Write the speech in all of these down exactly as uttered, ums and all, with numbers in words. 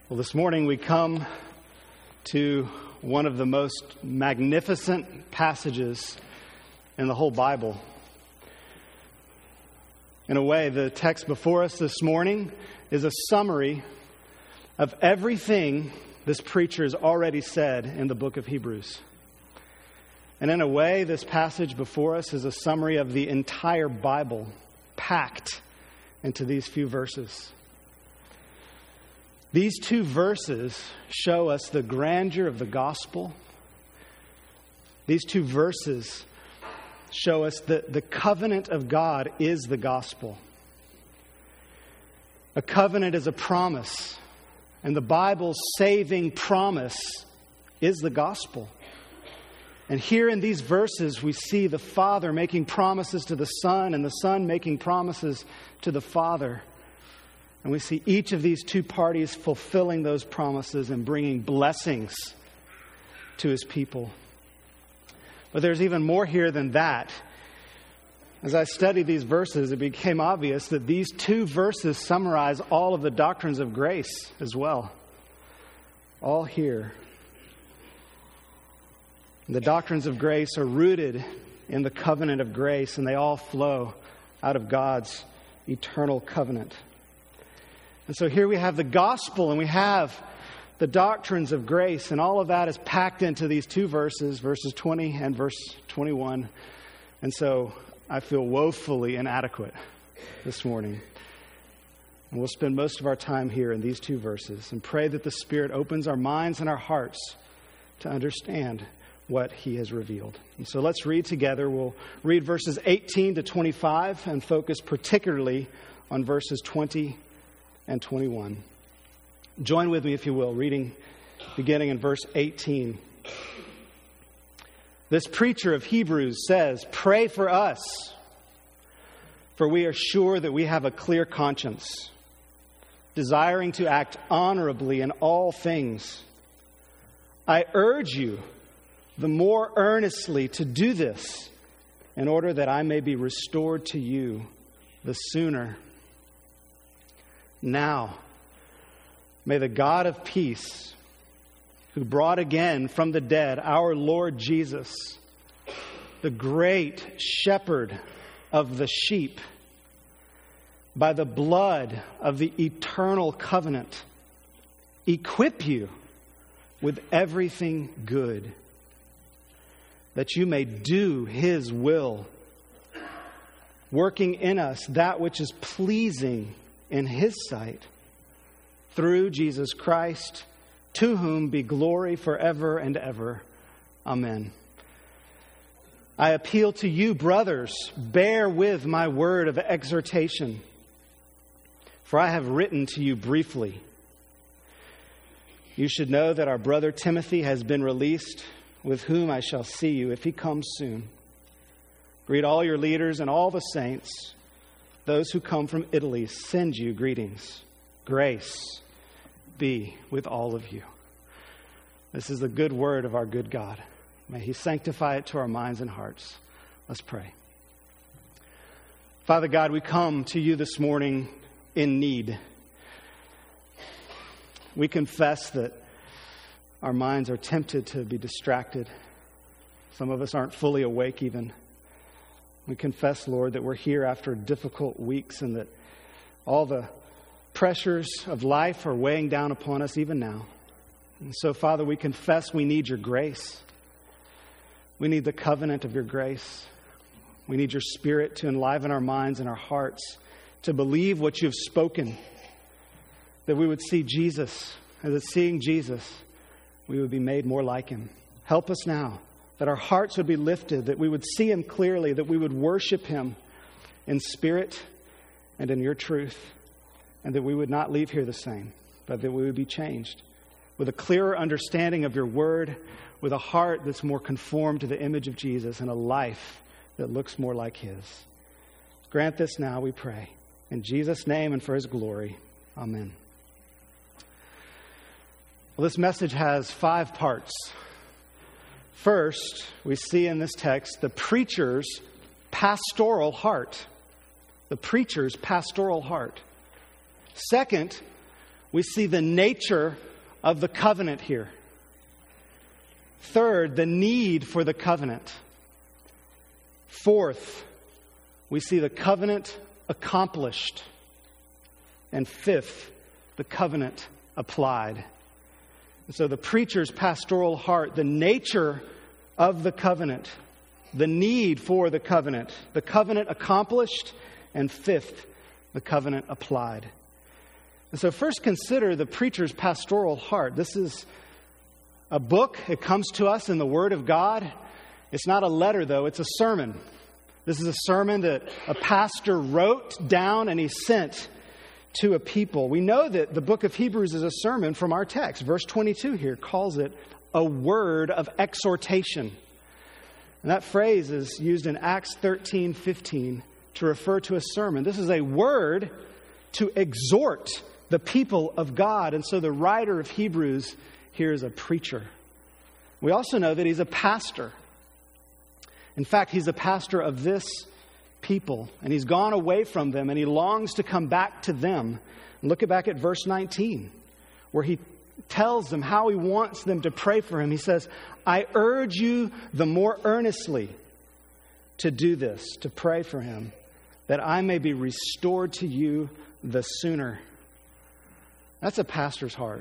Well, this morning we come to one of the most magnificent passages in the whole Bible. In a way, the text before us this morning is a summary of everything this preacher has already said in the book of Hebrews. And in a way, this passage before us is a summary of the entire Bible packed into these few verses. These two verses show us the grandeur of the gospel. These two verses show us that the covenant of God is the gospel. A covenant is a promise, and the Bible's saving promise is the gospel. And here in these verses, we see the Father making promises to the Son and the Son making promises to the Father. And we see each of these two parties fulfilling those promises and bringing blessings to His people. But there's even more here than that. As I studied these verses, it became obvious that these two verses summarize all of the doctrines of grace as well. All here. The doctrines of grace are rooted in the covenant of grace, and they all flow out of God's eternal covenant. And so here we have the gospel and we have the doctrines of grace, and all of that is packed into these two verses, verses twenty and verse twenty-one. And so I feel woefully inadequate this morning. And we'll spend most of our time here in these two verses and pray that the Spirit opens our minds and our hearts to understand what He has revealed. And so let's read together. We'll read verses eighteen to twenty-five and focus particularly on verses twenty and twenty-one. Join with me, if you will, reading beginning in verse eighteen. This preacher of Hebrews says, "Pray for us, for we are sure that we have a clear conscience, desiring to act honorably in all things. I urge you the more earnestly to do this, in order that I may be restored to you the sooner. Now, may the God of peace, who brought again from the dead our Lord Jesus, the great shepherd of the sheep, by the blood of the eternal covenant, equip you with everything good, that you may do His will, working in us that which is pleasing in His sight, through Jesus Christ, to whom be glory forever and ever. Amen. I appeal to you, brothers, bear with my word of exhortation, for I have written to you briefly. You should know that our brother Timothy has been released, with whom I shall see you if he comes soon. Greet all your leaders and all the saints. Those who come from Italy send you greetings. Grace be with all of you." This is the good word of our good God. May He sanctify it to our minds and hearts. Let's pray. Father God, we come to you this morning in need. We confess that our minds are tempted to be distracted. Some of us aren't fully awake even. We confess, Lord, that we're here after difficult weeks and that all the pressures of life are weighing down upon us even now. And so, Father, we confess we need your grace. We need the covenant of your grace. We need your Spirit to enliven our minds and our hearts to believe what you've spoken, that we would see Jesus, and that seeing Jesus, we would be made more like Him. Help us now, that our hearts would be lifted, that we would see Him clearly, that we would worship Him in spirit and in your truth, and that we would not leave here the same, but that we would be changed with a clearer understanding of your word, with a heart that's more conformed to the image of Jesus, and a life that looks more like His. Grant this now, we pray. In Jesus' name and for His glory. Amen. Well, this message has five parts. First, we see in this text the preacher's pastoral heart. The preacher's pastoral heart. Second, we see the nature of the covenant here. Third, the need for the covenant. Fourth, we see the covenant accomplished. And fifth, the covenant applied. And so the preacher's pastoral heart, the nature of the covenant, the need for the covenant, the covenant accomplished, and fifth, the covenant applied. And so first consider the preacher's pastoral heart. This is a book. It comes to us in the Word of God. It's not a letter, though. It's a sermon. This is a sermon that a pastor wrote down and he sent to a people. We know that the book of Hebrews is a sermon from our text. Verse twenty-two here calls it a word of exhortation. And that phrase is used in Acts thirteen fifteen to refer to a sermon. This is a word to exhort the people of God. And so the writer of Hebrews here is a preacher. We also know that he's a pastor. In fact, he's a pastor of this people, and he's gone away from them, and he longs to come back to them. Look back at verse nineteen, where he tells them how he wants them to pray for him. He says, I urge you the more earnestly to do this, to pray for him, that I may be restored to you the sooner. That's a pastor's heart.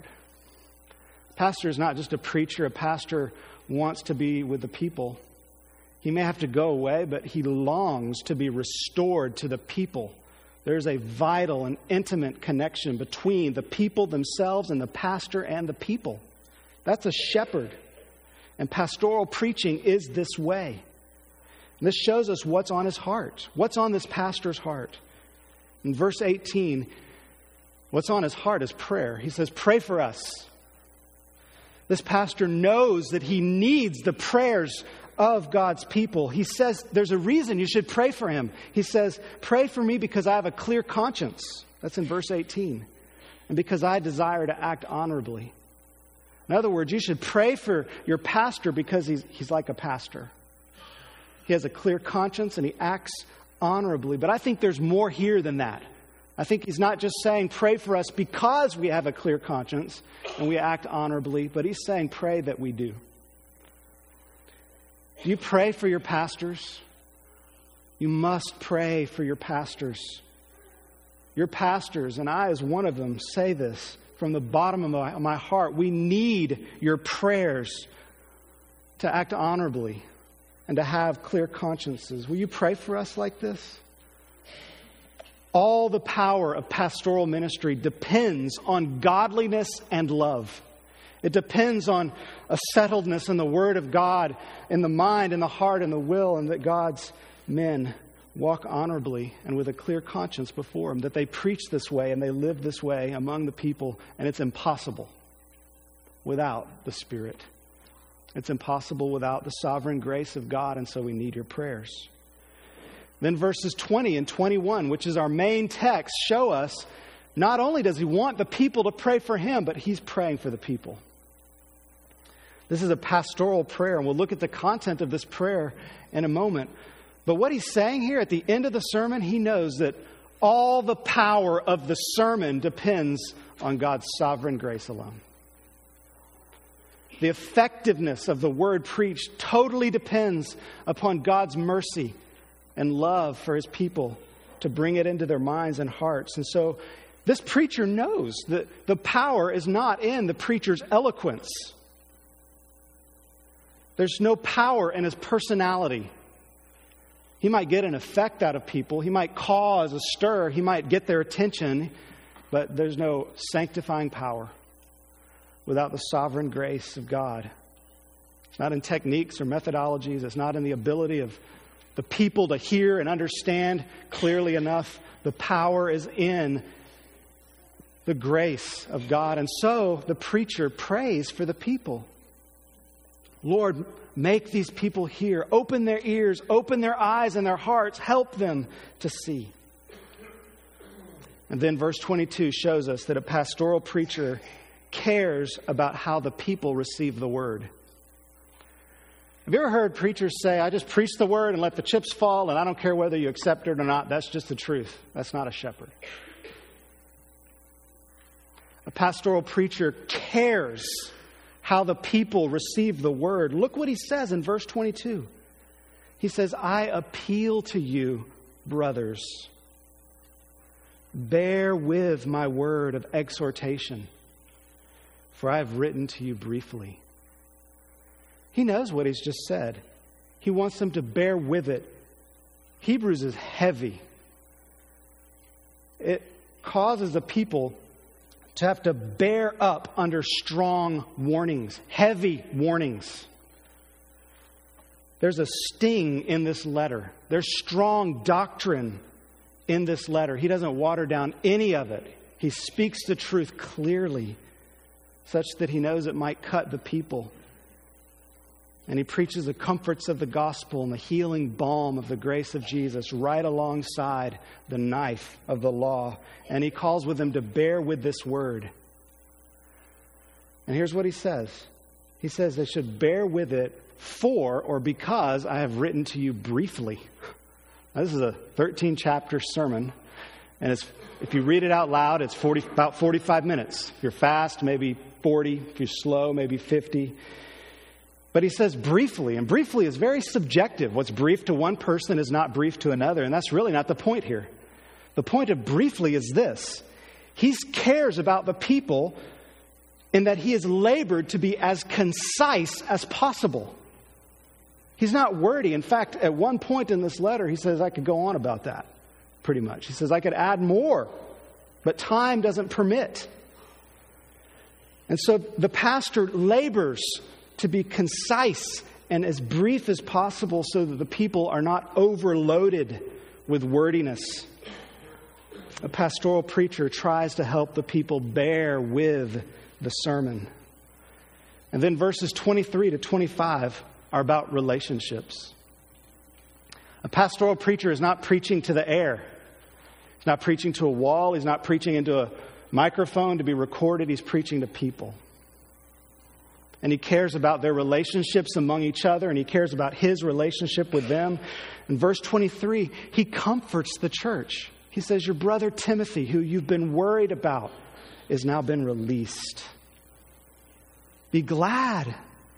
A pastor is not just a preacher. A pastor wants to be with the people. He may have to go away, but he longs to be restored to the people. There's a vital and intimate connection between the people themselves and the pastor and the people. That's a shepherd. And pastoral preaching is this way. And this shows us what's on his heart. What's on this pastor's heart? In verse eighteen, what's on his heart is prayer. He says, pray for us. This pastor knows that he needs the prayers of God's people. He says there's a reason you should pray for him. He says, pray for me because I have a clear conscience. That's in verse eighteen. And because I desire to act honorably. In other words, you should pray for your pastor because he's, he's like a pastor. He has a clear conscience and he acts honorably. But I think there's more here than that. I think he's not just saying pray for us because we have a clear conscience and we act honorably, but he's saying pray that we do. Do you pray for your pastors? You must pray for your pastors. Your pastors, and I as one of them, say this from the bottom of my, of my heart. We need your prayers to act honorably and to have clear consciences. Will you pray for us like this? All the power of pastoral ministry depends on godliness and love. It depends on a settledness in the Word of God, in the mind, in the heart, in the will, and that God's men walk honorably and with a clear conscience before Him, that they preach this way and they live this way among the people, and it's impossible without the Spirit. It's impossible without the sovereign grace of God, and so we need your prayers. Then verses twenty and twenty-one, which is our main text, show us not only does He want the people to pray for Him, but He's praying for the people. This is a pastoral prayer, and we'll look at the content of this prayer in a moment. But what He's saying here at the end of the sermon, He knows that all the power of the sermon depends on God's sovereign grace alone. The effectiveness of the word preached totally depends upon God's mercy and love for His people to bring it into their minds and hearts. And so this preacher knows that the power is not in the preacher's eloquence. There's no power in his personality. He might get an effect out of people. He might cause a stir. He might get their attention. But there's no sanctifying power without the sovereign grace of God. It's not in techniques or methodologies. It's not in the ability of the people to hear and understand clearly enough. The power is in the grace of God. And so the preacher prays for the people. Lord, make these people hear. Open their ears, open their eyes and their hearts. Help them to see. And then verse twenty-two shows us that a pastoral preacher cares about how the people receive the word. Have you ever heard preachers say, I just preach the word and let the chips fall, and I don't care whether you accept it or not. That's just the truth. That's not a shepherd. A pastoral preacher cares how the people receive the word. Look what he says in verse twenty-two. He says, I appeal to you, brothers, bear with my word of exhortation, for I have written to you briefly. He knows what he's just said. He wants them to bear with it. Hebrews is heavy. It causes the people to have to bear up under strong warnings, heavy warnings. There's a sting in this letter. There's strong doctrine in this letter. He doesn't water down any of it. He speaks the truth clearly, such that he knows it might cut the people. And he preaches the comforts of the gospel and the healing balm of the grace of Jesus right alongside the knife of the law. And he calls with them to bear with this word. And here's what he says. He says they should bear with it for or because I have written to you briefly. Now, this is a thirteen chapter sermon. And it's, if you read it out loud, it's forty, about forty-five minutes. If you're fast, maybe forty. If you're slow, maybe fifty. But he says briefly, and briefly is very subjective. What's brief to one person is not brief to another, and that's really not the point here. The point of briefly is this. He cares about the people in that he has labored to be as concise as possible. He's not wordy. In fact, at one point in this letter, he says, I could go on about that, pretty much. He says, I could add more, but time doesn't permit. And so the pastor labors to be concise and as brief as possible so that the people are not overloaded with wordiness. A pastoral preacher tries to help the people bear with the sermon. And then verses twenty-three to twenty-five are about relationships. A pastoral preacher is not preaching to the air. He's not preaching to a wall. He's not preaching into a microphone to be recorded. He's preaching to people. And he cares about their relationships among each other, and he cares about his relationship with them. In verse twenty-three, he comforts the church. He says, your brother Timothy, who you've been worried about, is now been released. Be glad.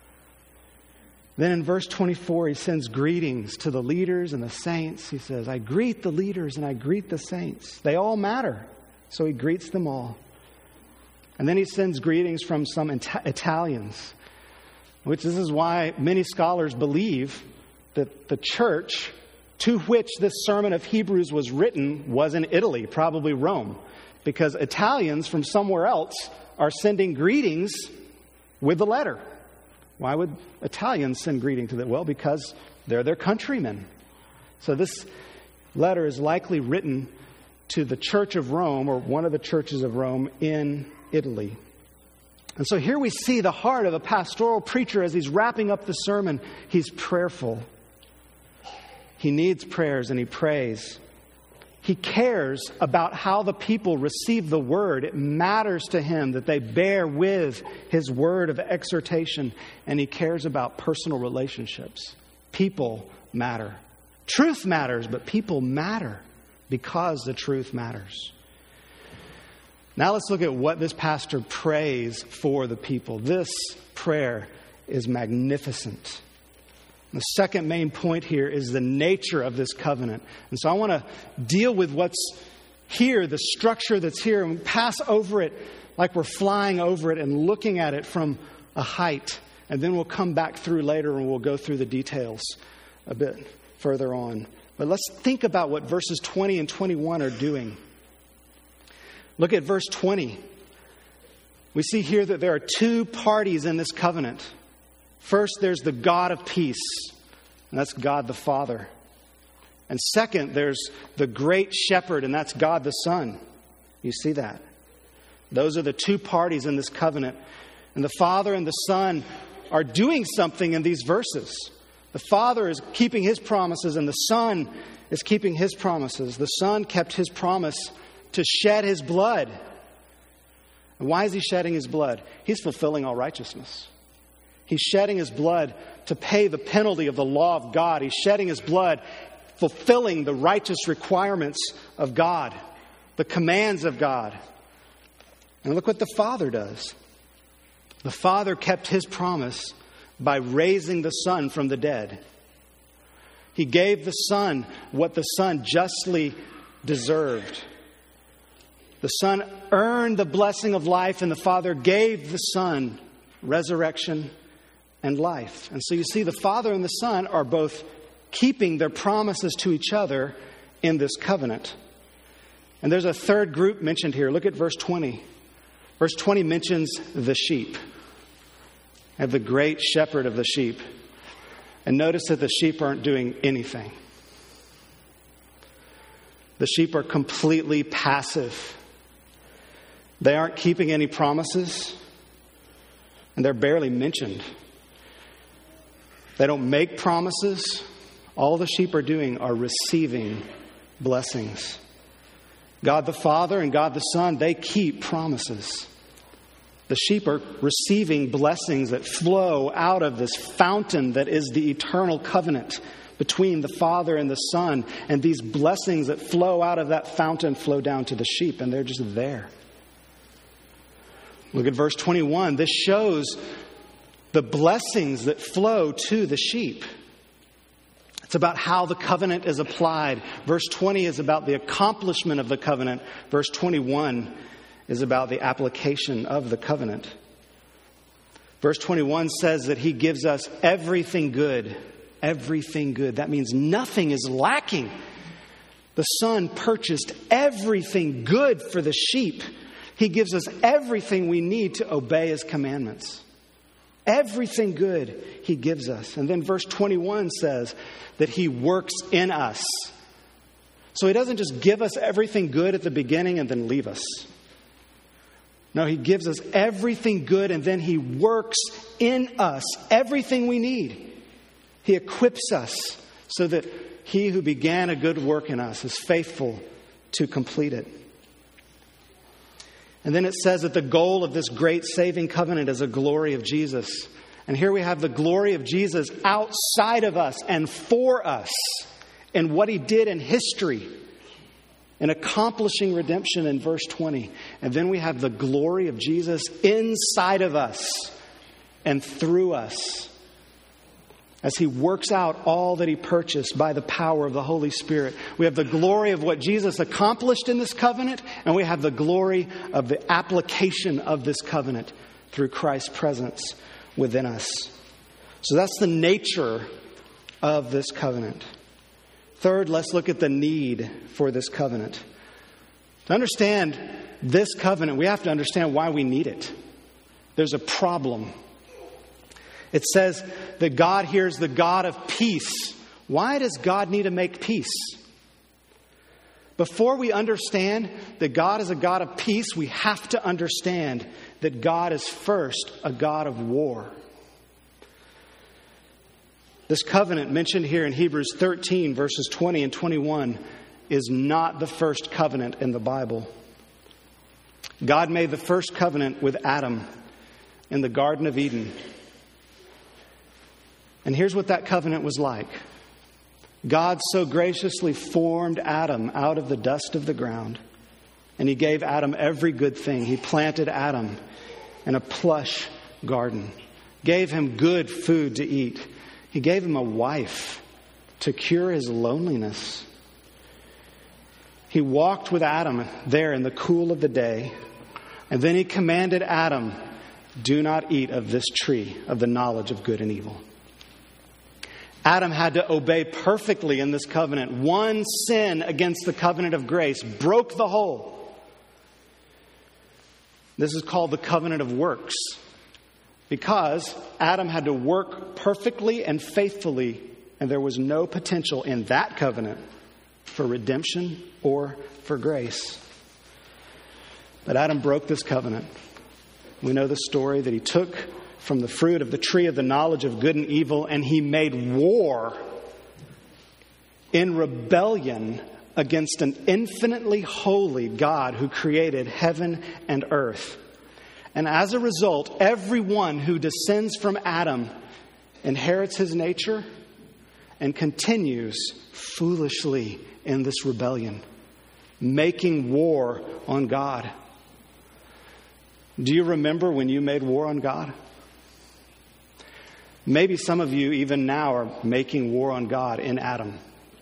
Then in verse twenty-four, he sends greetings to the leaders and the saints. He says, I greet the leaders and I greet the saints. They all matter. So he greets them all. And then he sends greetings from some Ita- Italians, which this is why many scholars believe that the church to which this sermon of Hebrews was written was in Italy, probably Rome, because Italians from somewhere else are sending greetings with the letter. Why would Italians send greeting to them? Well, because they're their countrymen. So this letter is likely written to the Church of Rome, or one of the churches of Rome in Italy. And so here we see the heart of a pastoral preacher as he's wrapping up the sermon. He's prayerful. He needs prayers and he prays. He cares about how the people receive the word. It matters to him that they bear with his word of exhortation, and he cares about personal relationships. People matter. Truth matters, but people matter because the truth matters. Now let's look at what this pastor prays for the people. This prayer is magnificent. The second main point here is the nature of this covenant. And so I want to deal with what's here, the structure that's here, and pass over it like we're flying over it and looking at it from a height. And then we'll come back through later and we'll go through the details a bit further on. But let's think about what verses twenty and twenty-one are doing. Look at verse twenty. We see here that there are two parties in this covenant. First, there's the God of peace, and that's God the Father. And second, there's the great shepherd, and that's God the Son. You see that? Those are the two parties in this covenant. And the Father and the Son are doing something in these verses. The Father is keeping his promises, and the Son is keeping his promises. The Son kept his promise to shed his blood. And why is he shedding his blood? He's fulfilling all righteousness. He's shedding his blood to pay the penalty of the law of God. He's shedding his blood, fulfilling the righteous requirements of God, the commands of God. And look what the Father does. The Father kept his promise by raising the Son from the dead. He gave the Son what the Son justly deserved. The Son earned the blessing of life, and the Father gave the Son resurrection and life. And so you see, the Father and the Son are both keeping their promises to each other in this covenant. And there's a third group mentioned here. Look at verse twenty. Verse twenty mentions the sheep. And the great shepherd of the sheep. And notice that the sheep aren't doing anything. The sheep are completely passive. They aren't keeping any promises. And they're barely mentioned. They don't make promises. All the sheep are doing are receiving blessings. God the Father and God the Son, they keep promises. The sheep are receiving blessings that flow out of this fountain that is the eternal covenant between the Father and the Son. And these blessings that flow out of that fountain flow down to the sheep, and they're just there. Look at verse twenty-one. This shows the blessings that flow to the sheep. It's about how the covenant is applied. Verse twenty is about the accomplishment of the covenant. Verse twenty-one is about the application of the covenant. Verse twenty-one says that he gives us everything good. Everything good. That means nothing is lacking. The Son purchased everything good for the sheep. He gives us everything we need to obey his commandments. Everything good he gives us. And then verse twenty-one says that he works in us. So he doesn't just give us everything good at the beginning and then leave us. No, he gives us everything good and then he works in us everything we need. He equips us so that he who began a good work in us is faithful to complete it. And then it says that the goal of this great saving covenant is the glory of Jesus. And here we have the glory of Jesus outside of us and for us and what he did in history in accomplishing redemption in verse twenty. And then we have the glory of Jesus inside of us and through us as he works out all that he purchased by the power of the Holy Spirit. We have the glory of what Jesus accomplished in this covenant, and we have the glory of the application of this covenant through Christ's presence within us. So that's the nature of this covenant. Third, let's look at the need for this covenant. To understand this covenant, we have to understand why we need it. There's a problem. It says that God here is the God of peace. Why does God need to make peace? Before we understand that God is a God of peace, we have to understand that God is first a God of war. This covenant mentioned here in Hebrews thirteen, verses twenty and twenty-one, is not the first covenant in the Bible. God made the first covenant with Adam in the Garden of Eden. And here's what that covenant was like. God so graciously formed Adam out of the dust of the ground. And he gave Adam every good thing. He planted Adam in a plush garden. Gave him good food to eat. He gave him a wife to cure his loneliness. He walked with Adam there in the cool of the day. And then he commanded Adam, do not eat of this tree of the knowledge of good and evil. Adam had to obey perfectly in this covenant. One sin against the covenant of grace broke the whole. This is called the covenant of works, because Adam had to work perfectly and faithfully, and there was no potential in that covenant for redemption or for grace. But Adam broke this covenant. We know the story that he took from the fruit of the tree of the knowledge of good and evil, and he made war in rebellion against an infinitely holy God who created heaven and earth. And as a result, everyone who descends from Adam inherits his nature and continues foolishly in this rebellion, making war on God. Do you remember when you made war on God? Maybe some of you even now are making war on God in Adam.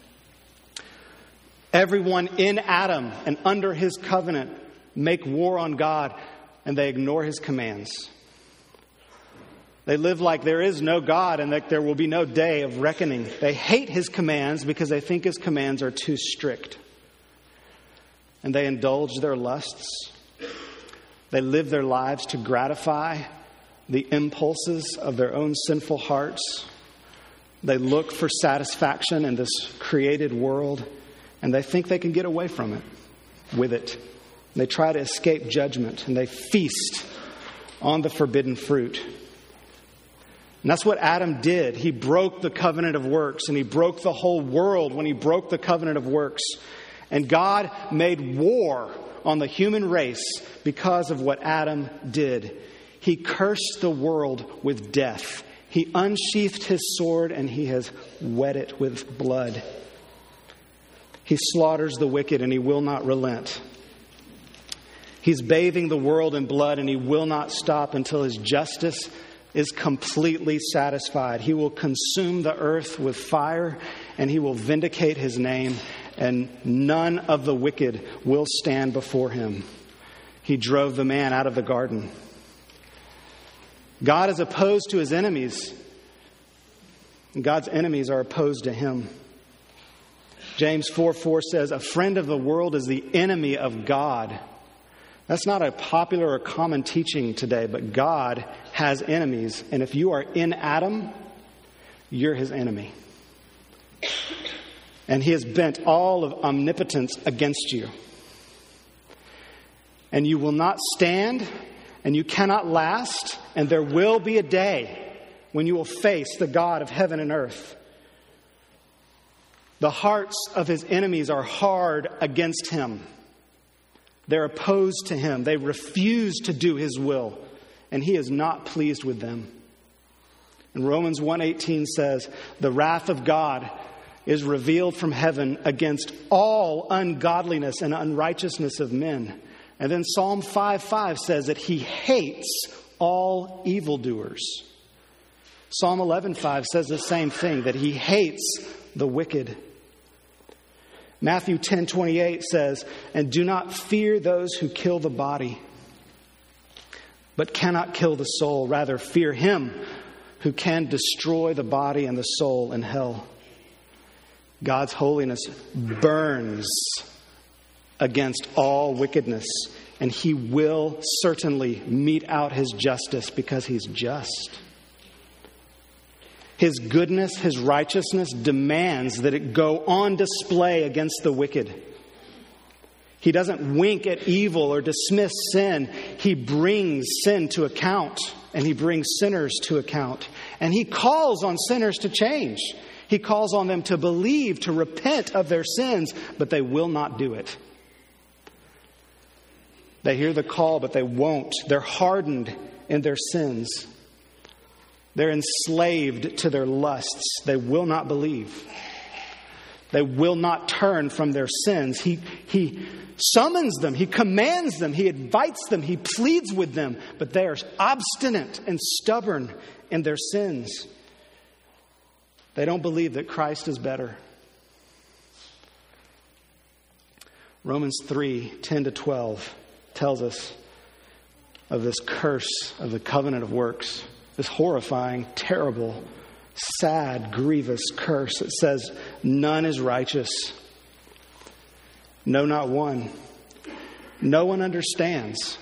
Everyone in Adam and under his covenant make war on God, and they ignore his commands. They live like there is no God and that there will be no day of reckoning. They hate his commands because they think his commands are too strict. And they indulge their lusts. They live their lives to gratify the impulses of their own sinful hearts. They look for satisfaction in this created world, and they think they can get away from it, with it. They try to escape judgment, and they feast on the forbidden fruit. And that's what Adam did. He broke the covenant of works, and he broke the whole world when he broke the covenant of works. And God made war on the human race because of what Adam did. He cursed the world with death. He unsheathed his sword, and he has wet it with blood. He slaughters the wicked, and he will not relent. He's bathing the world in blood, and he will not stop until his justice is completely satisfied. He will consume the earth with fire, and he will vindicate his name, and none of the wicked will stand before him. He drove the man out of the garden. God is opposed to his enemies, and God's enemies are opposed to him. James four four says, "A friend of the world is the enemy of God." That's not a popular or common teaching today, but God has enemies. And if you are in Adam, you're his enemy. And he has bent all of omnipotence against you. And you will not stand, and you cannot last, and there will be a day when you will face the God of heaven and earth. The hearts of his enemies are hard against him. They're opposed to him. They refuse to do his will, and he is not pleased with them. And Romans one eighteen says, "The wrath of God is revealed from heaven against all ungodliness and unrighteousness of men." And then Psalm five five says that he hates all evildoers. Psalm eleven five says the same thing, that he hates the wicked. Matthew ten twenty-eight says, "And do not fear those who kill the body, but cannot kill the soul. Rather, fear him who can destroy the body and the soul in hell." God's holiness burns against all wickedness, and he will certainly mete out his justice because he's just. His goodness, his righteousness demands that it go on display against the wicked. He doesn't wink at evil or dismiss sin. He brings sin to account, and he brings sinners to account. And he calls on sinners to change. He calls on them to believe, to repent of their sins, but they will not do it. They hear the call, but they won't. They're hardened in their sins. They're enslaved to their lusts. They will not believe. They will not turn from their sins. He, he summons them. He commands them. He invites them. He pleads with them. But they are obstinate and stubborn in their sins. They don't believe that Christ is better. Romans three ten to twelve tells us of this curse of the covenant of works. This horrifying, terrible, sad, grievous curse. It says, "None is righteous. No, not one. No one understands.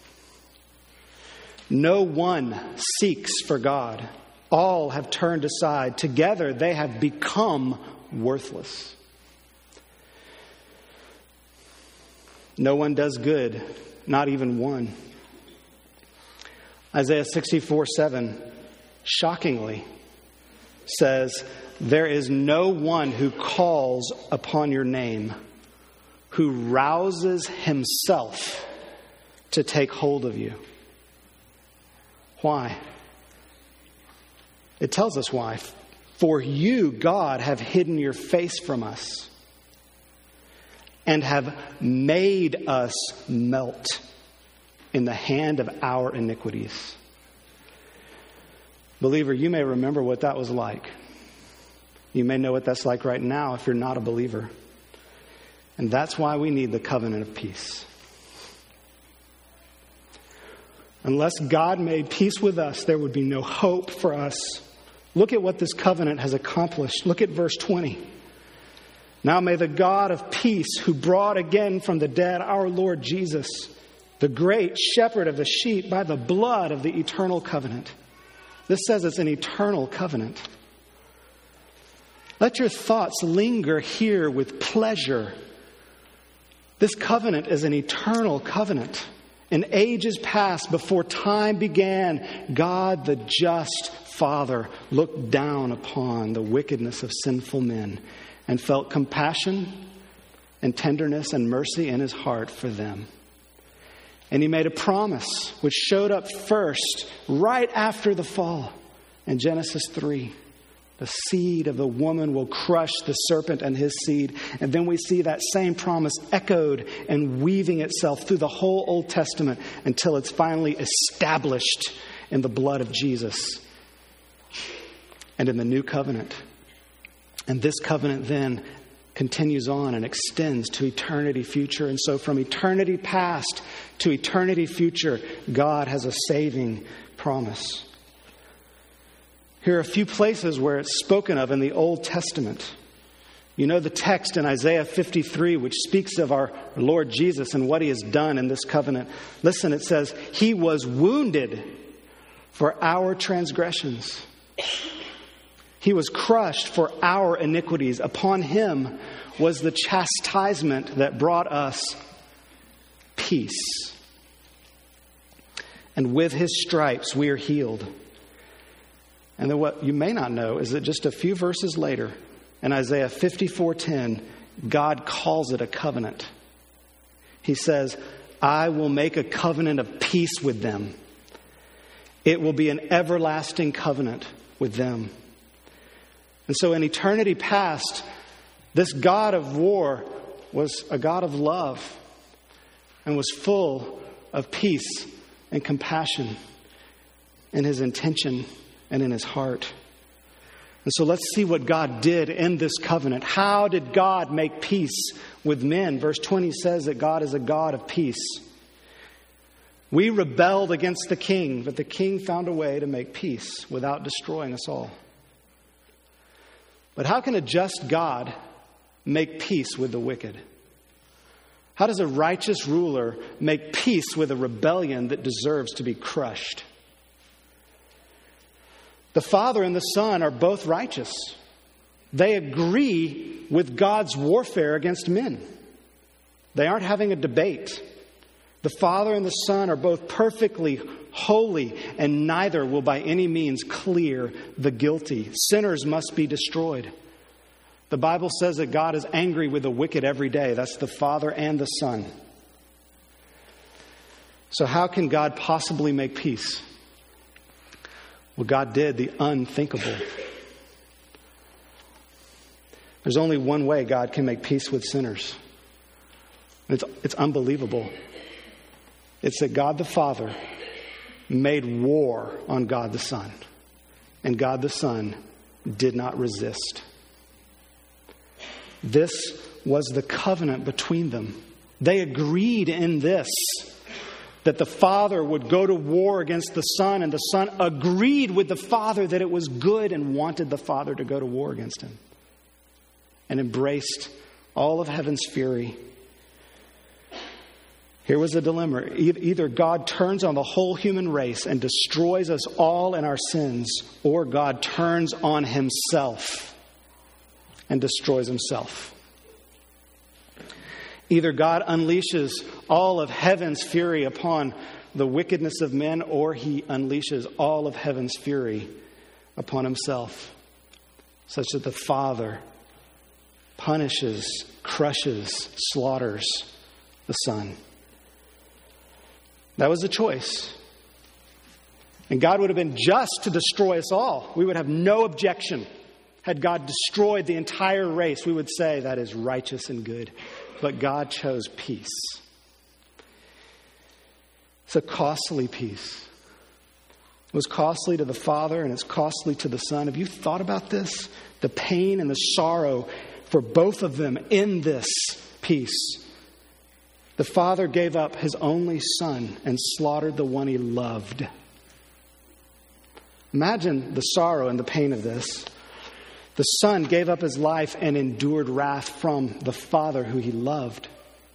No one seeks for God. All have turned aside. Together they have become worthless. No one does good, not even one." Isaiah sixty-four seven, shockingly, says, "There is no one who calls upon your name, who rouses himself to take hold of you." Why? It tells us why. "For you, God, have hidden your face from us and have made us melt in the hand of our iniquities. Believer, you may remember what that was like. You may know what that's like right now if you're not a believer. And that's why we need the covenant of peace. Unless God made peace with us, there would be no hope for us. Look at what this covenant has accomplished. Look at verse twenty. Now may the God of peace, who brought again from the dead our Lord Jesus, the great shepherd of the sheep, by the blood of the eternal covenant. This says it's an eternal covenant. Let your thoughts linger here with pleasure. This covenant is an eternal covenant. In ages past, before time began, God, the just Father, looked down upon the wickedness of sinful men and felt compassion and tenderness and mercy in his heart for them. And he made a promise which showed up first, right after the fall, in Genesis three. The seed of the woman will crush the serpent and his seed. And then we see that same promise echoed and weaving itself through the whole Old Testament until it's finally established in the blood of Jesus and in the new covenant. And this covenant then continues on and extends to eternity future. And so from eternity past to eternity future, God has a saving promise. Here are a few places where it's spoken of in the Old Testament. You know the text in Isaiah fifty-three, which speaks of our Lord Jesus and what he has done in this covenant. Listen, it says, he was wounded for our transgressions. He was crushed for our iniquities. Upon him was the chastisement that brought us peace. And with his stripes we are healed. And then what you may not know is that just a few verses later, in Isaiah fifty-four ten, God calls it a covenant. He says, I will make a covenant of peace with them. It will be an everlasting covenant with them. And so in eternity past, this God of war was a God of love and was full of peace and compassion in his intention and in his heart. And so let's see what God did in this covenant. How did God make peace with men? Verse twenty says that God is a God of peace. We rebelled against the king, but the king found a way to make peace without destroying us all. But how can a just God make peace with the wicked? How does a righteous ruler make peace with a rebellion that deserves to be crushed? The Father and the Son are both righteous. They agree with God's warfare against men. They aren't having a debate. The Father and the Son are both perfectly holy, and neither will by any means clear the guilty. Sinners must be destroyed. The Bible says that God is angry with the wicked every day. That's the Father and the Son. So how can God possibly make peace? Well, God did the unthinkable. There's only one way God can make peace with sinners. It's, it's unbelievable. It's that God the Father made war on God the Son, and God the Son did not resist. This was the covenant between them. They agreed in this, that the Father would go to war against the Son, and the Son agreed with the Father that it was good and wanted the Father to go to war against him, and embraced all of heaven's fury. Here was a dilemma. Either God turns on the whole human race and destroys us all in our sins, or God turns on himself and destroys himself. Either God unleashes all of heaven's fury upon the wickedness of men, or he unleashes all of heaven's fury upon himself, such that the Father punishes, crushes, slaughters the Son. That was the choice. And God would have been just to destroy us all. We would have no objection. Had God destroyed the entire race, we would say that is righteous and good. But God chose peace. It's a costly peace. It was costly to the Father and it's costly to the Son. Have you thought about this? The pain and the sorrow for both of them in this peace. The Father gave up his only Son and slaughtered the one he loved. Imagine the sorrow and the pain of this. The Son gave up his life and endured wrath from the Father who he loved.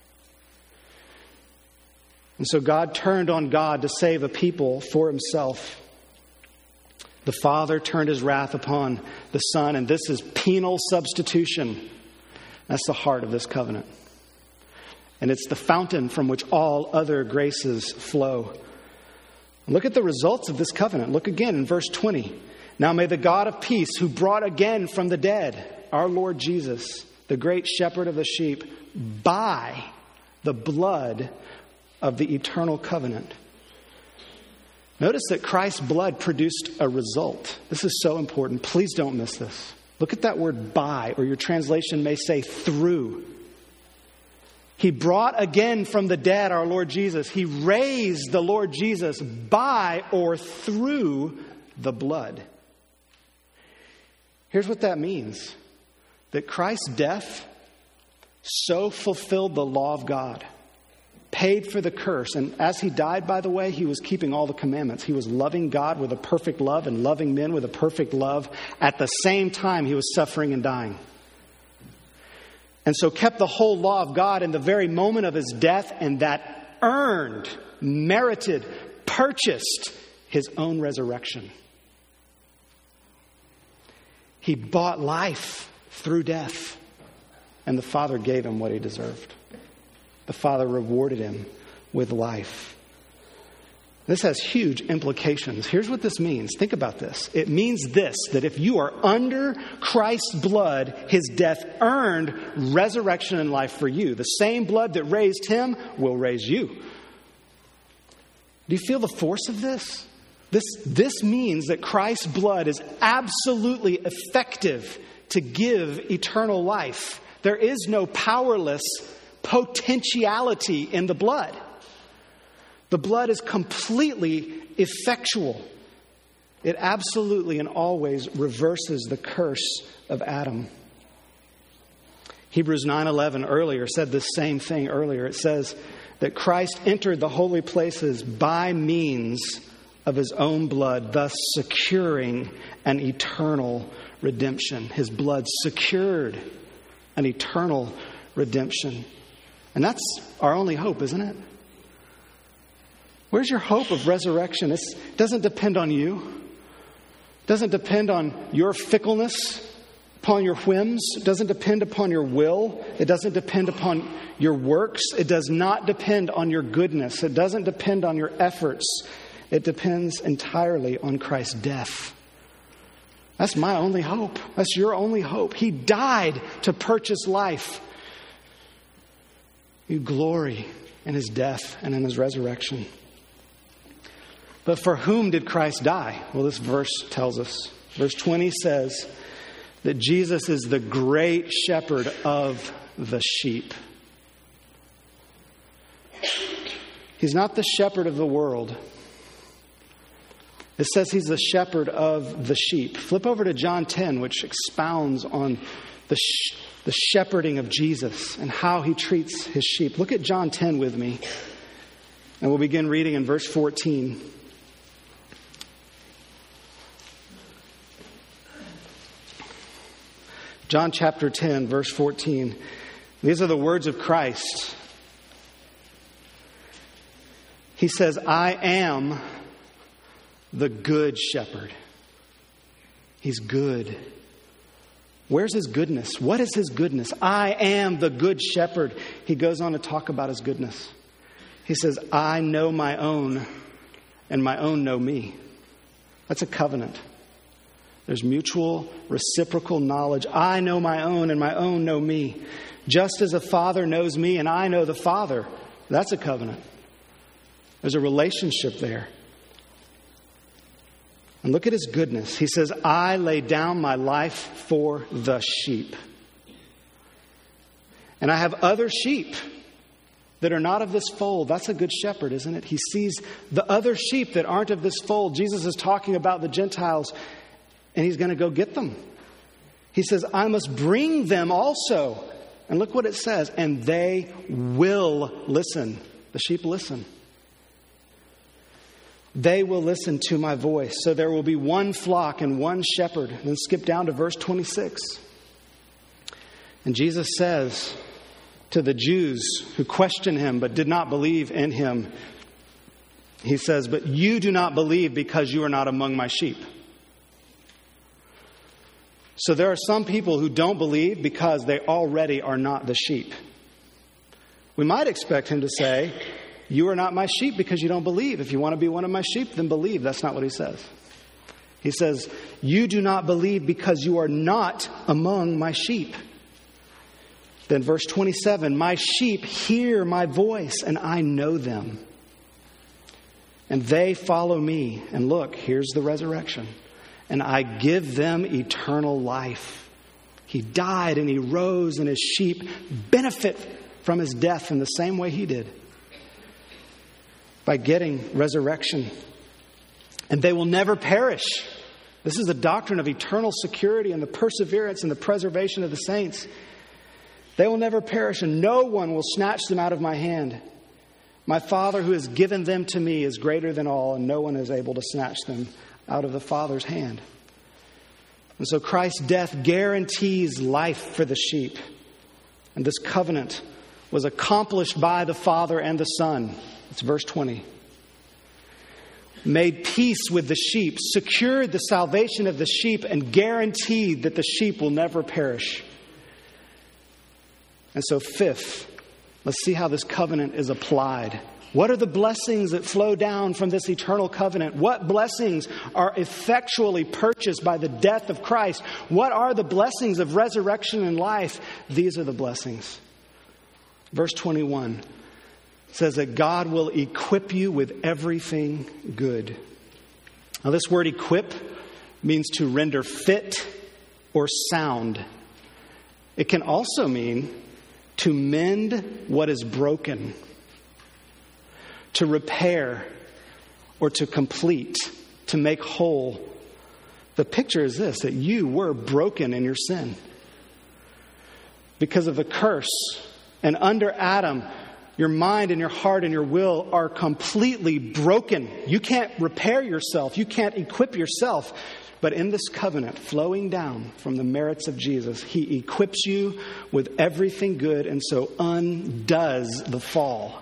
And so God turned on God to save a people for himself. The Father turned his wrath upon the Son, and this is penal substitution. That's the heart of this covenant. And it's the fountain from which all other graces flow. Look at the results of this covenant. Look again in verse twenty. Now may the God of peace, who brought again from the dead our Lord Jesus, the great shepherd of the sheep, by the blood of the eternal covenant. Notice that Christ's blood produced a result. This is so important. Please don't miss this. Look at that word by, or your translation may say through. He brought again from the dead our Lord Jesus. He raised the Lord Jesus by or through the blood. Here's what that means. That Christ's death so fulfilled the law of God, paid for the curse. And as he died, by the way, he was keeping all the commandments. He was loving God with a perfect love and loving men with a perfect love. At the same time, he was suffering and dying. And so kept the whole law of God in the very moment of his death, and that earned, merited, purchased his own resurrection. He bought life through death, and the Father gave him what he deserved. The Father rewarded him with life. This has huge implications. Here's what this means. Think about this. It means this, that if you are under Christ's blood, his death earned resurrection and life for you. The same blood that raised him will raise you. Do you feel the force of this? This, this means that Christ's blood is absolutely effective to give eternal life. There is no powerless potentiality in the blood. The blood is completely effectual. It absolutely and always reverses the curse of Adam. Hebrews nine eleven earlier said the same thing earlier. It says that Christ entered the holy places by means of his own blood, thus securing an eternal redemption. His blood secured an eternal redemption. And that's our only hope, isn't it? Where's your hope of resurrection? It's, it doesn't depend on you. It doesn't depend on your fickleness, upon your whims. It doesn't depend upon your will. It doesn't depend upon your works. It does not depend on your goodness. It doesn't depend on your efforts. It depends entirely on Christ's death. That's my only hope. That's your only hope. He died to purchase life. You glory in his death and in his resurrection. But for whom did Christ die? Well, this verse tells us. Verse twenty says that Jesus is the great shepherd of the sheep. He's not the shepherd of the world. It says he's the shepherd of the sheep. Flip over to John ten, which expounds on the, sh- the shepherding of Jesus and how he treats his sheep. Look at John ten with me. And we'll begin reading in verse fourteen. John chapter ten, verse fourteen. These are the words of Christ. He says, I am the good shepherd. He's good. Where's his goodness? What is his goodness? I am the good shepherd. He goes on to talk about his goodness. He says, I know my own, and my own know me. That's a covenant. There's mutual, reciprocal knowledge. I know my own, and my own know me. Just as a father knows me, and I know the Father. That's a covenant. There's a relationship there. And look at his goodness. He says, I lay down my life for the sheep. And I have other sheep that are not of this fold. That's a good shepherd, isn't it? He sees the other sheep that aren't of this fold. Jesus is talking about the Gentiles, and he's going to go get them. He says, I must bring them also. And look what it says. And they will listen. The sheep listen. They will listen to my voice. So there will be one flock and one shepherd. And then skip down to verse twenty-six. And Jesus says to the Jews who questioned him but did not believe in him, he says, but you do not believe because you are not among my sheep. So there are some people who don't believe because they already are not the sheep. We might expect him to say, you are not my sheep because you don't believe. If you want to be one of my sheep, then believe. That's not what he says. He says, you do not believe because you are not among my sheep. Then verse twenty-seven, my sheep hear my voice and I know them. And they follow me. And look, here's the resurrection. And I give them eternal life. He died and he rose, and his sheep benefit from his death in the same way he did, by getting resurrection. And they will never perish. This is the doctrine of eternal security and the perseverance and the preservation of the saints. They will never perish, and no one will snatch them out of my hand. My Father who has given them to me is greater than all, and no one is able to snatch them out of the Father's hand. And so Christ's death guarantees life for the sheep. And this covenant was accomplished by the Father and the Son. It's verse twenty. Made peace with the sheep, secured the salvation of the sheep, and guaranteed that the sheep will never perish. And so fifth, let's see how this covenant is applied. What are the blessings that flow down from this eternal covenant? What blessings are effectually purchased by the death of Christ? What are the blessings of resurrection and life? These are the blessings. Verse twenty-one says that God will equip you with everything good. Now, this word equip means to render fit or sound. It can also mean to mend what is broken, to repair, or to complete, to make whole. The picture is this, that you were broken in your sin because of the curse. And under Adam, your mind and your heart and your will are completely broken. You can't repair yourself. You can't equip yourself. But in this covenant flowing down from the merits of Jesus, he equips you with everything good and so undoes the fall.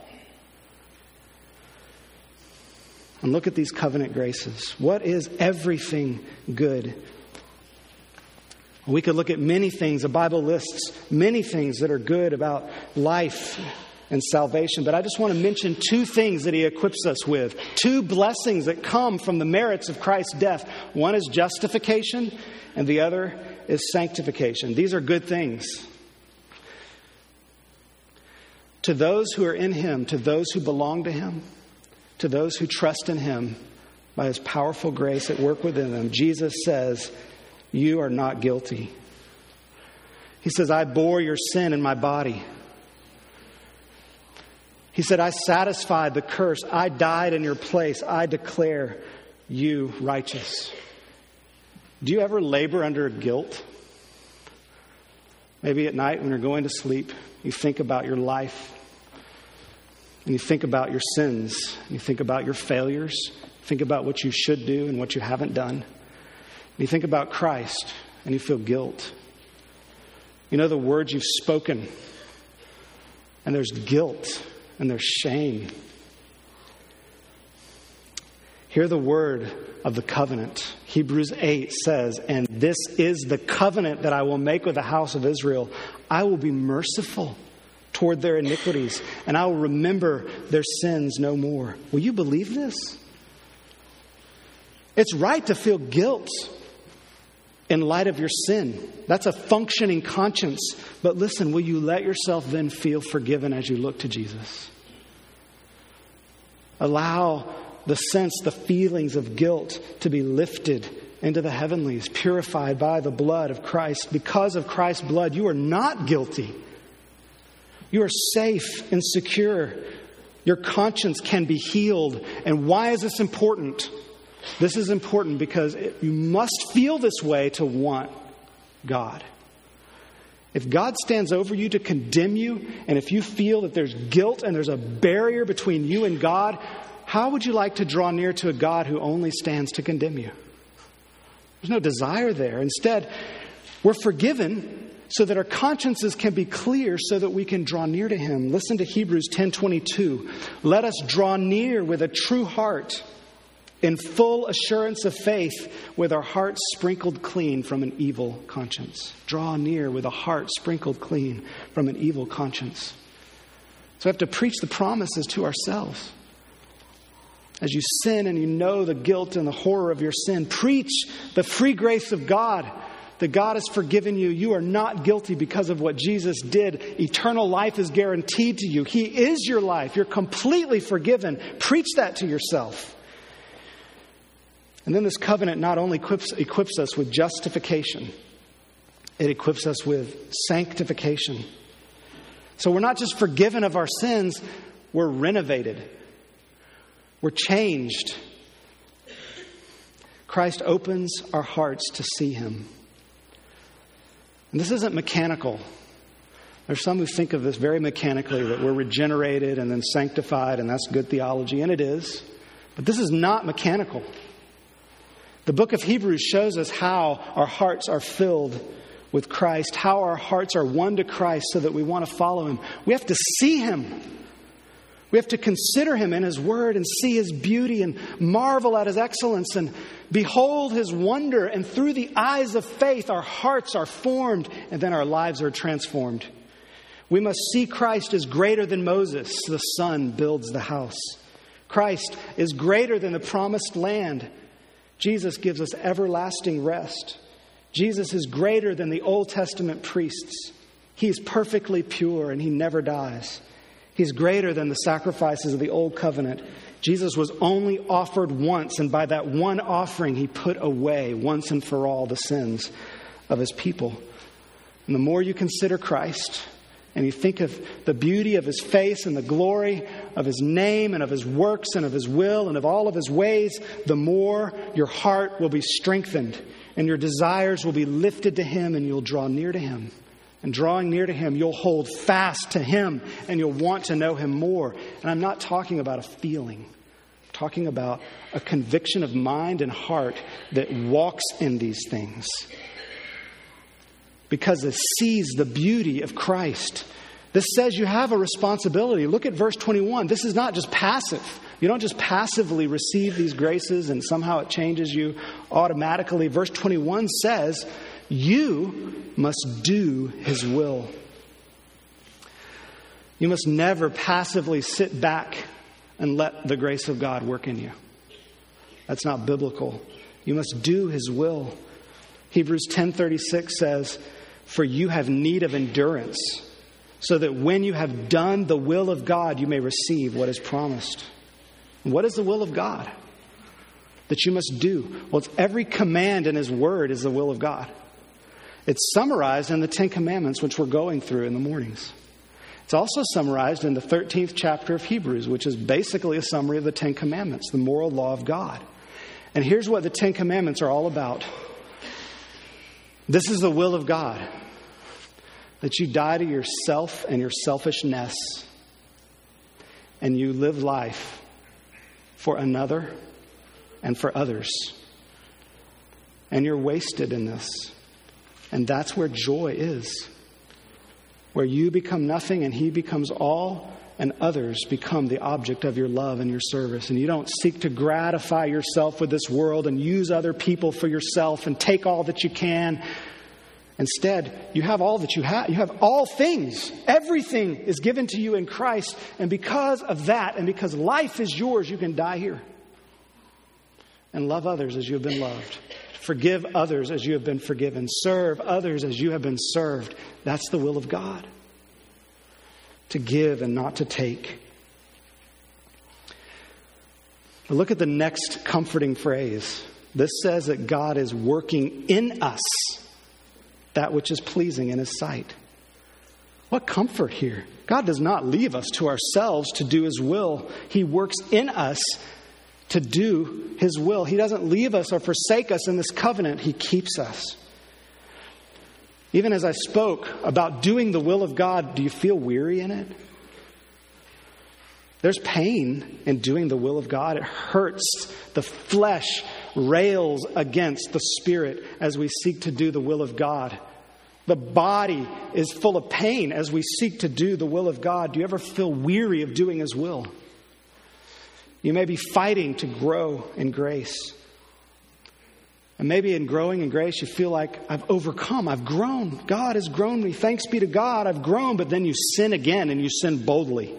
And look at these covenant graces. What is everything good? We could look at many things. The Bible lists many things that are good about life and salvation. But I just want to mention two things that he equips us with. Two blessings that come from the merits of Christ's death. One is justification, and the other is sanctification. These are good things. To those who are in him, to those who belong to him, to those who trust in him by his powerful grace at work within them, Jesus says, you are not guilty. He says, I bore your sin in my body. He said, I satisfied the curse. I died in your place. I declare you righteous. Do you ever labor under guilt? Maybe at night when you're going to sleep, you think about your life. And you think about your sins. And you think about your failures. Think about what you should do and what you haven't done. And you think about Christ and you feel guilt. You know the words you've spoken. And there's guilt. And there's shame. Hear the word of the covenant. Hebrews eight says, and this is the covenant that I will make with the house of Israel. I will be merciful toward their iniquities, and I will remember their sins no more. Will you believe this? It's right to feel guilt in light of your sin. That's a functioning conscience. But listen, will you let yourself then feel forgiven as you look to Jesus? Allow the sense, the feelings of guilt to be lifted into the heavenlies, purified by the blood of Christ. Because of Christ's blood, you are not guilty. You are safe and secure. Your conscience can be healed. And why is this important? This is important because you must feel this way to want God. If God stands over you to condemn you, and if you feel that there's guilt and there's a barrier between you and God, how would you like to draw near to a God who only stands to condemn you? There's no desire there. Instead, we're forgiven so that our consciences can be clear so that we can draw near to Him. Listen to Hebrews ten twenty-two. Let us draw near with a true heart, in full assurance of faith, with our hearts sprinkled clean from an evil conscience. Draw near with a heart sprinkled clean from an evil conscience. So we have to preach the promises to ourselves. As you sin and you know the guilt and the horror of your sin, preach the free grace of God, that God has forgiven you. You are not guilty because of what Jesus did. Eternal life is guaranteed to you. He is your life. You're completely forgiven. Preach that to yourself. And then this covenant not only equips, equips us with justification, it equips us with sanctification. So we're not just forgiven of our sins, we're renovated. We're changed. Christ opens our hearts to see Him. And this isn't mechanical. There's some who think of this very mechanically, that we're regenerated and then sanctified, and that's good theology, and it is. But this is not mechanical. The book of Hebrews shows us how our hearts are filled with Christ, how our hearts are won to Christ so that we want to follow Him. We have to see Him. We have to consider Him in His Word and see His beauty and marvel at His excellence and behold His wonder. And through the eyes of faith, our hearts are formed and then our lives are transformed. We must see Christ as greater than Moses. The son builds the house. Christ is greater than the promised land. Jesus gives us everlasting rest. Jesus is greater than the Old Testament priests. He's perfectly pure and He never dies. He's greater than the sacrifices of the Old Covenant. Jesus was only offered once, and by that one offering, He put away once and for all the sins of His people. And the more you consider Christ, and you think of the beauty of His face and the glory of His name and of His works and of His will and of all of His ways, the more your heart will be strengthened and your desires will be lifted to Him and you'll draw near to Him. And drawing near to Him, you'll hold fast to Him and you'll want to know Him more. And I'm not talking about a feeling. I'm talking about a conviction of mind and heart that walks in these things. Because it sees the beauty of Christ. This says you have a responsibility. Look at verse twenty-one. This is not just passive. You don't just passively receive these graces and somehow it changes you automatically. Verse twenty-one says, you must do His will. You must never passively sit back and let the grace of God work in you. That's not biblical. You must do His will. Hebrews ten thirty-six says, for you have need of endurance, so that when you have done the will of God, you may receive what is promised. And what is the will of God that you must do? Well, it's every command in His Word is the will of God. It's summarized in the Ten Commandments, which we're going through in the mornings. It's also summarized in the thirteenth chapter of Hebrews, which is basically a summary of the Ten Commandments, the moral law of God. And here's what the Ten Commandments are all about. This is the will of God, that you die to yourself and your selfishness, and you live life for another and for others. And you're wasted in this. And that's where joy is. Where you become nothing and He becomes all, and others become the object of your love and your service. And you don't seek to gratify yourself with this world and use other people for yourself and take all that you can. Instead, you have all that you have. You have all things. Everything is given to you in Christ. And because of that, and because life is yours, you can die here. And love others as you have been loved. Forgive others as you have been forgiven. Serve others as you have been served. That's the will of God. To give and not to take. But look at the next comforting phrase. This says that God is working in us that which is pleasing in His sight. What comfort here. God does not leave us to ourselves to do His will. He works in us to do His will. He doesn't leave us or forsake us in this covenant. He keeps us. Even as I spoke about doing the will of God, do you feel weary in it? There's pain in doing the will of God. It hurts. The flesh rails against the spirit as we seek to do the will of God. The body is full of pain as we seek to do the will of God. Do you ever feel weary of doing His will? You may be fighting to grow in grace. And maybe in growing in grace, you feel like, I've overcome, I've grown. God has grown me. Thanks be to God, I've grown. But then you sin again, and you sin boldly.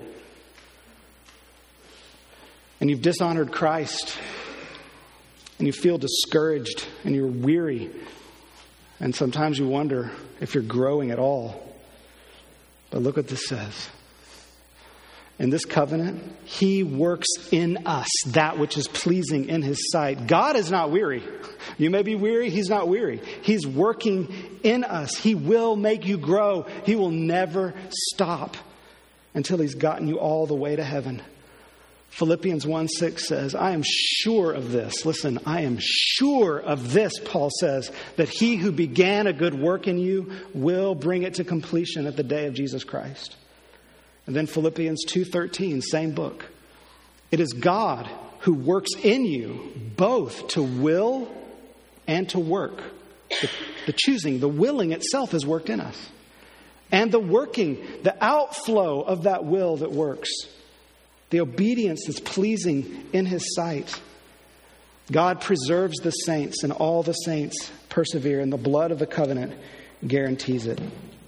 And you've dishonored Christ. And you feel discouraged, and you're weary. And sometimes you wonder if you're growing at all. But look what this says. In this covenant, He works in us that which is pleasing in His sight. God is not weary. You may be weary. He's not weary. He's working in us. He will make you grow. He will never stop until He's gotten you all the way to heaven. Philippians one six says, I am sure of this. Listen, I am sure of this, Paul says, that He who began a good work in you will bring it to completion at the day of Jesus Christ. And then Philippians two thirteen, same book. It is God who works in you both to will and to work. The, the choosing, the willing itself is worked in us. And the working, the outflow of that will that works. The obedience that's pleasing in His sight. God preserves the saints, and all the saints persevere, and the blood of the covenant guarantees it.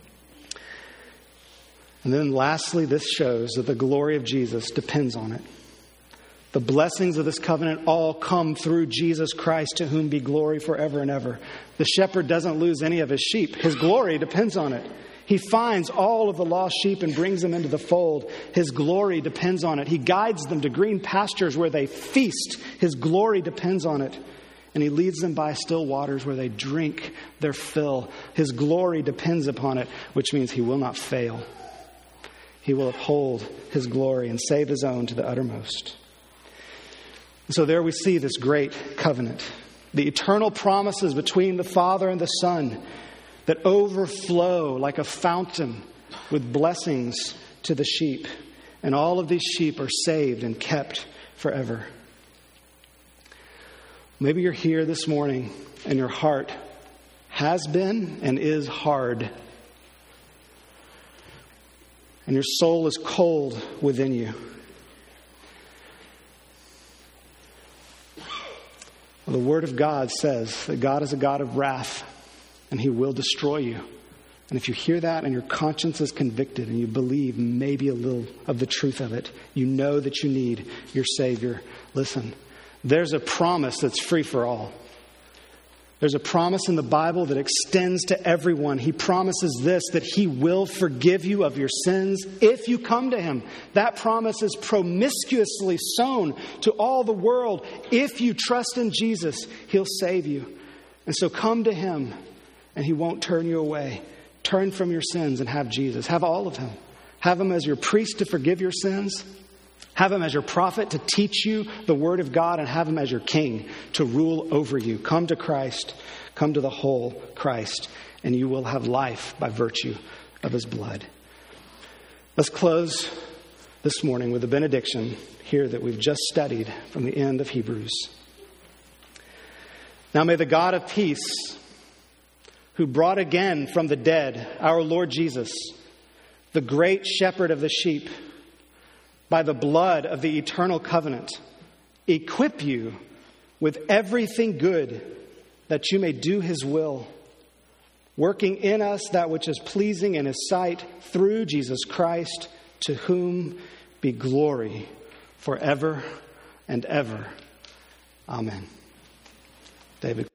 And then lastly, this shows that the glory of Jesus depends on it. The blessings of this covenant all come through Jesus Christ, to whom be glory forever and ever. The shepherd doesn't lose any of his sheep. His glory depends on it. He finds all of the lost sheep and brings them into the fold. His glory depends on it. He guides them to green pastures where they feast. His glory depends on it. And He leads them by still waters where they drink their fill. His glory depends upon it, which means He will not fail. He will uphold His glory and save His own to the uttermost. So there we see this great covenant. The eternal promises between the Father and the Son that overflow like a fountain with blessings to the sheep. And all of these sheep are saved and kept forever. Maybe you're here this morning and your heart has been and is hard. And your soul is cold within you. Well, the Word of God says that God is a God of wrath, and He will destroy you. And if you hear that and your conscience is convicted and you believe maybe a little of the truth of it, you know that you need your Savior. Listen, there's a promise that's free for all. There's a promise in the Bible that extends to everyone. He promises this, that He will forgive you of your sins if you come to Him. That promise is promiscuously sown to all the world. If you trust in Jesus, He'll save you. And so come to Him, and He won't turn you away. Turn from your sins and have Jesus. Have all of Him. Have Him as your priest to forgive your sins. Have Him as your prophet to teach you the Word of God, and have Him as your king to rule over you. Come to Christ. Come to the whole Christ, and you will have life by virtue of His blood. Let's close this morning with a benediction here that we've just studied from the end of Hebrews. Now may the God of peace, who brought again from the dead our Lord Jesus, the great shepherd of the sheep, by the blood of the eternal covenant, equip you with everything good, that you may do His will, working in us that which is pleasing in His sight, through Jesus Christ, to whom be glory forever and ever. Amen. David.